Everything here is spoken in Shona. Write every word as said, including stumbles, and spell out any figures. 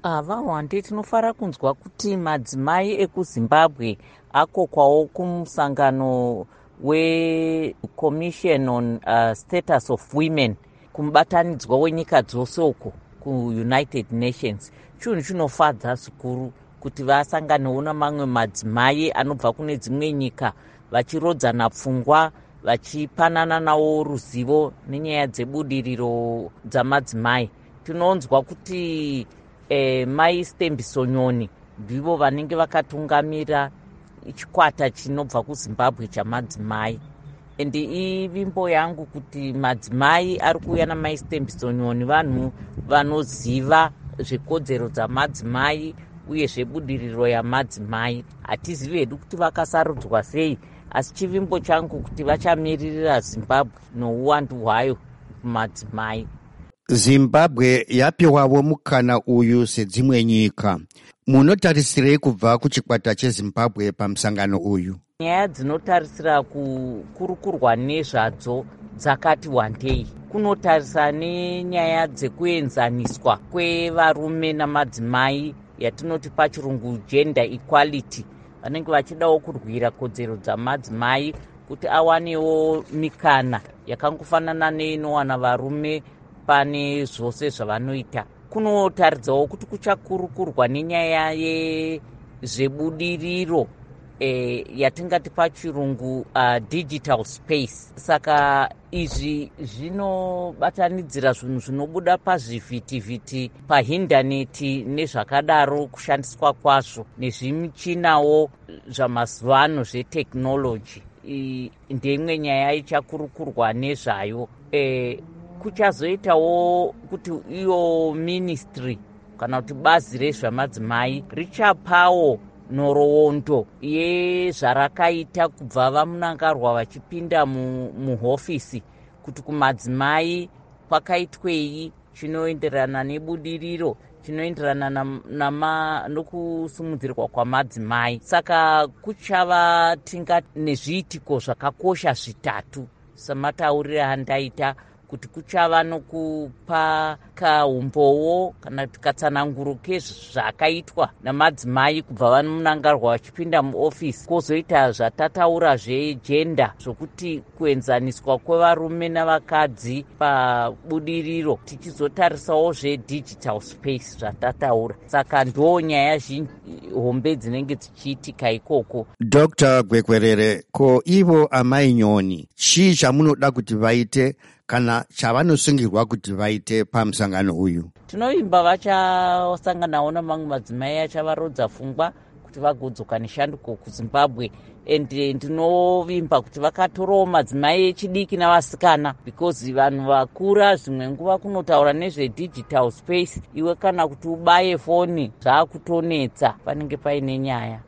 Vahwande tinofara kunzwa kuti madzimai ekuZimbabwe akokwawo kumusangano weCommission on uh, Status of Women, kumubatanidzwa wenyika dzose uko kuUnited Nations. Chinhu chinofadza zvikuru kuti vasanganewo namamwe madzimai anobva kune dzimwe nyika vachirodzana pfungwa, vachipanana nawo ruzivo nenyaya dzebudiriro dzamadzimai. Tinonzwa kuti eh, Mai Stembiso Nyoni ndivo vanenge vakatungamira chikwata chinobva kuZimbabwe chamadzimai. Ende ivimbo yangu kuti madzimai ari kuuya naMai Stembiso Nyoni vanhu vanoziva zvekodzero dzamadzimai uye zvebudiriro yamadzimai. Hatizivi hedu kuti vakasarudzwa sei, asi chivimbo changu kuti vachamiririra Zimbabwe nouwandu hwayo kumadzimai. Zimbabwe yapiwawo mukana uyu sedzimwe nyika. Munotarisirei kubva kuchikwata cheZimbabwe pamusangano uyu? Nyaya dzinotarisira kukurukurwa nezvadzo dzakati wandei. Kunotarisa nenyaya dzekuenzaniswa kwevarume namadzimai, yatinoti pachirungu gender equality. Vanenge vachidawo kurwira kodzero dzamadzimai kuti awanewo mikana yakangofanana neinowana varume pane zvose zvavanoita. Kunotaridzawo kuti kuchakurukurwa nenyaya yezvebudiriro e, yatingati pachirungu uh, digital space. Saka izvi zvinobatanidzira zvinhu zvinobuda pazvivhitivhiti, pahindaneti nezvakadaro, kushandiswa kwazvo nezvimichinawo zvamazuvano zveteknoloji. Ndeimwe nyaya ichakurukurwa nezvayo. E, kuchazoitawo kuti iyo ministry kana kuti bazi rezvamadzimai richapawo nhoroondo yezvarakaita kubva vamunangarwa vachipinda muhofisi, kuti kumadzimai kwakaitwei chinoenderana nebudiriro, chinoenderana nokusimudzirwa kwamadzimai. Saka kuchava tinga nezviitiko zvakakosha zvitatu samataurire andaita, kuti kuchava nokupa kaumbowo kana katsananguro kezvakaitwa namadzimai kubva vamunangarwa vachipinda muofisi. Kwozoita zvatataura zvejenda, zvokuti kuenzaniswa kwevarume navakadzi pabudiriro, tichizotarisawo zvedigital space zvatataura. Saka ndo nyaya hombe dzinenge dzichiitika ikoko. Doctor Gwekwerere, ko ivo amai Nyoni, chii chamunoda kuti vaite kana chavanosungirwa kuti vaite pamusangano uyu? Tinovimba vachasanganawo namamwe madzimai achavarodza pfungwa kuti vagodzoka neshanduko kuZimbabwe. Ende ndinovimba kuti vakatorawo madzimai echidiki navasikana, because vanhu vakura zvimwe nguva kunotaura nezvedigital space, iwe kana kuti ubaye foni zvaakutonetsa, panenge paine nyaya.